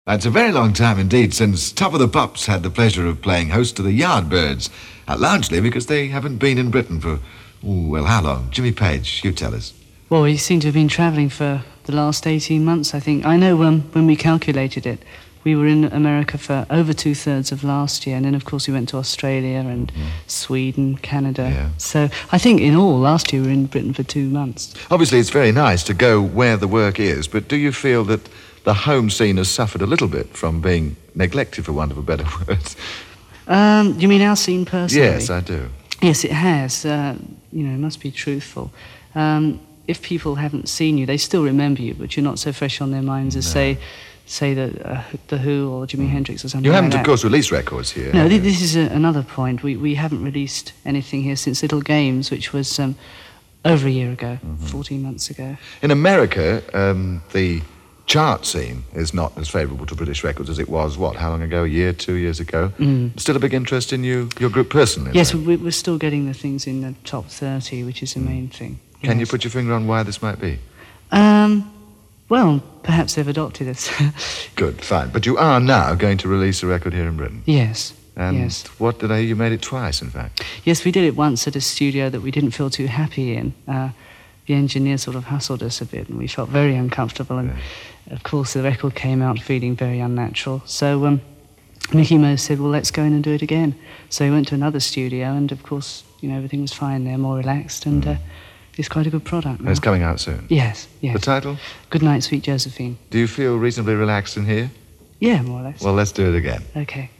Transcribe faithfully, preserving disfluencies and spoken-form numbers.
It's a very long time indeed since Top of the Pops had the pleasure of playing host to the Yardbirds, uh, largely because they haven't been in Britain for, ooh, well, how long? Jimmy Page, you tell us. Well, we seem to have been travelling for the last eighteen months, I think. I know um, when we calculated it, we were in America for over two-thirds of last year, and then, of course, we went to Australia and mm. Sweden, Canada. Yeah. So I think in all, last year we were in Britain for two months. Obviously, it's very nice to go where the work is, but do you feel that the home scene has suffered a little bit from being neglected, for want of a better word? Um, you mean our scene personally? Yes, I do. Yes, it has. Uh, you know, it must be truthful. Um, if people haven't seen you, they still remember you, but you're not so fresh on their minds as, no. say, say the, uh, the Who or Jimi mm. Hendrix or something You haven't, like of course, released records here. No, th- this is a, another point. We we haven't released anything here since Little Games, which was um, over a year ago, mm-hmm. fourteen months ago. In America, um, the chart scene is not as favourable to British records as it was, what, how long ago? A year, two years ago? Mm. Still a big interest in you, your group personally? Yes, we, we're still getting the things in the top thirty, which is the mm. main thing. Can yes. you put your finger on why this might be? Um, well, perhaps they've adopted us. Good, fine. But you are now going to release a record here in Britain? Yes. And yes. what did I hear? You made it twice, in fact. Yes, we did it once at a studio that we didn't feel too happy in. Uh, the engineer sort of hustled us a bit, and we felt very uncomfortable. And, yeah. of course, the record came out feeling very unnatural. So um, Mickey Mo said, well, let's go in and do it again. So we went to another studio, and, of course, you know, everything was fine there, more relaxed, and... Mm. Uh, It's quite a good product now. It's coming out soon? Yes, yes. The title? Good Night, Sweet Josephine. Do you feel reasonably relaxed in here? Yeah, more or less. Well, let's do it again. Okay.